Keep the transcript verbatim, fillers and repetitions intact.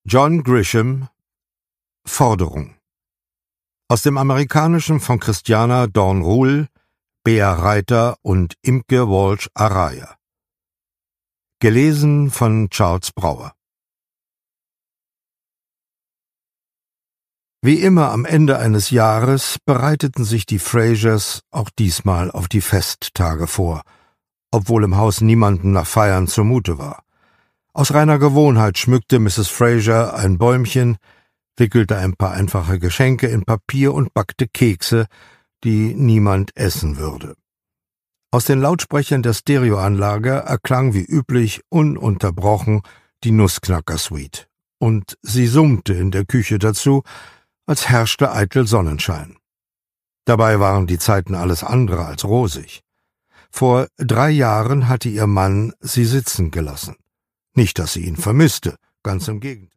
John Grisham Forderung aus dem Amerikanischen von Christiana Dorn-Ruhl, Bea Reiter und Imke Walsh-Araya. Gelesen von Charles Brauer. Wie immer am Ende eines Jahres bereiteten sich die Frasers auch diesmal auf die Festtage vor, obwohl im Haus niemandem nach Feiern zumute war. Aus reiner Gewohnheit schmückte Misses Fraser ein Bäumchen, wickelte ein paar einfache Geschenke in Papier und backte Kekse, die niemand essen würde. Aus den Lautsprechern der Stereoanlage erklang wie üblich ununterbrochen die Nussknacker-Suite, und sie summte in der Küche dazu, als herrschte eitel Sonnenschein. Dabei waren die Zeiten alles andere als rosig. Vor drei Jahren hatte ihr Mann sie sitzen gelassen. Nicht, dass sie ihn vermisste, ganz im Gegenteil.